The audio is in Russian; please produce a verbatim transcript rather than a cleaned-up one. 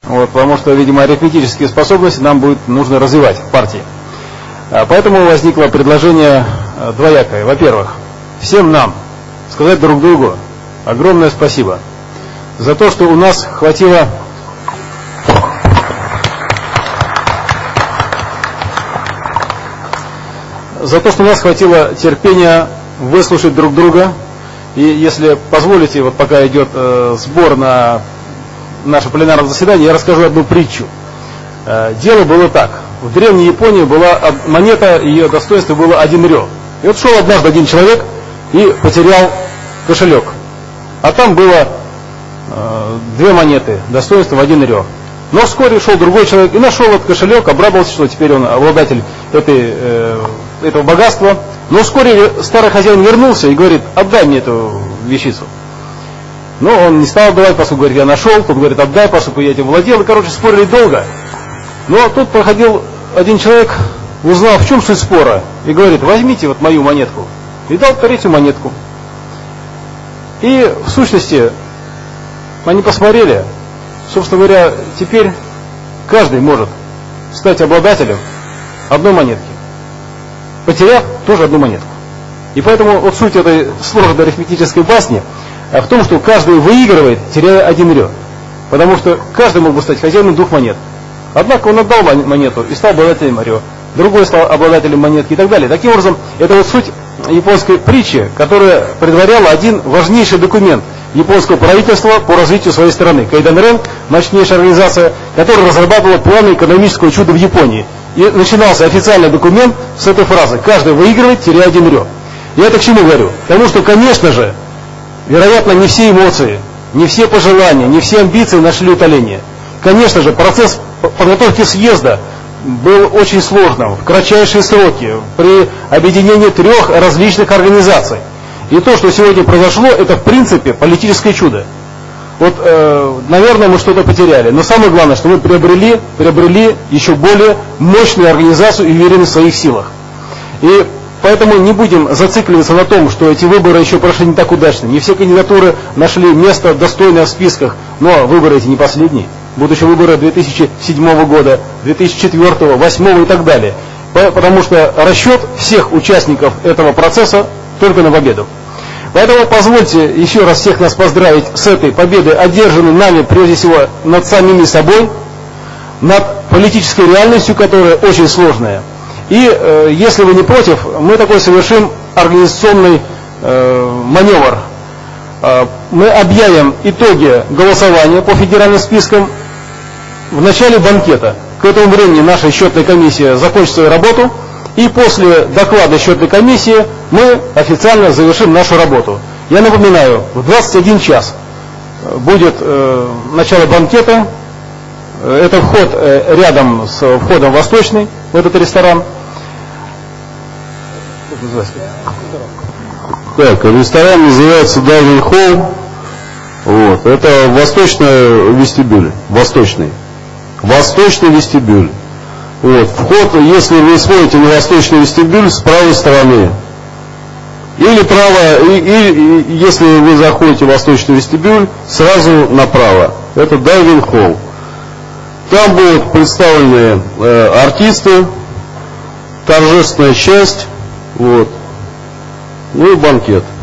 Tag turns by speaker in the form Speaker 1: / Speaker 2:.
Speaker 1: Вот, потому что, видимо, арифметические способности нам будет нужно развивать в партии. Поэтому возникло предложение двоякое. Во-первых, всем нам сказать друг другу огромное спасибо за то, что у нас хватило за то, что у нас хватило терпения выслушать друг друга. И если позволите, вот пока идет э, сбор на наше пленарное заседание, я расскажу одну притчу. Э, дело было так. В древней Японии была монета, ее достоинство было один рё. И вот шел однажды один человек и потерял кошелек. А там было э, две монеты, достоинством один рё. Но вскоре шел другой человек и нашел этот кошелек, обрадовался, что теперь он обладатель этой, э, этого богатства. Но вскоре старый хозяин вернулся и говорит: отдай мне эту вещицу. Но он не стал отдавать, поскольку говорит: я нашел. Тот говорит: отдай, поскольку я этим владел. И, короче, спорили долго. Но тут проходил один человек, узнал, в чем суть спора, и говорит: возьмите вот мою монетку. И дал третью монетку. И в сущности они посмотрели. Собственно говоря, теперь каждый может стать обладателем одной монетки, потеряв тоже одну монетку. И поэтому вот суть этой сложной арифметической басни в том, что каждый выигрывает, теряя один рё. Потому что каждый мог бы стать хозяином двух монет. Однако он отдал монету и стал обладателем рё. Другой стал обладателем монетки и так далее. Таким образом, это вот суть японской притчи, которая предваряла один важнейший документ японского правительства по развитию своей страны. Кайден-Рен, мощнейшая организация, которая разрабатывала планы экономического чуда в Японии. И начинался официальный документ с этой фразы: каждый выигрывает, теряя один рё. Я это к чему говорю? Потому что, конечно же, вероятно, не все эмоции, не все пожелания, не все амбиции нашли утоление. Конечно же, процесс подготовки съезда был очень сложным, в кратчайшие сроки, при объединении трех различных организаций. И то, что сегодня произошло, это в принципе политическое чудо. Вот, э, наверное, мы что-то потеряли. Но самое главное, что мы приобрели, приобрели еще более мощную организацию и уверенность в своих силах. И поэтому не будем зацикливаться на том, что эти выборы еще прошли не так удачно. Не все кандидатуры нашли место достойное в списках. Но выборы эти не последние. Будут еще выборы две тысячи седьмого года, две тысячи четвёртого, две тысячи восьмого и так далее. Потому что расчет всех участников этого процесса только на победу. Поэтому позвольте еще раз всех нас поздравить с этой победой, одержанной нами прежде всего над самими собой, над политической реальностью, которая очень сложная. И э, если вы не против, мы такой совершим организационный э, маневр. Э, мы объявим итоги голосования по федеральным спискам в начале банкета. К этому времени наша счетная комиссия закончит свою работу. И после доклада счетной комиссии мы официально завершим нашу работу. Я напоминаю, в двадцать один час будет э, начало банкета. Это вход э, рядом с входом Восточный, в этот ресторан.
Speaker 2: Так, ресторан называется Дайвинг Холл. Вот, это Восточный вестибюль. Восточный. Восточный вестибюль. Вот, вход, если вы смотрите на восточный вестибюль, с правой стороны. Или право, и, и, и если вы заходите в восточный вестибюль, сразу направо. Это Дайвинг Холл. Там будут представлены э, артисты, торжественная часть, вот, ну и банкет.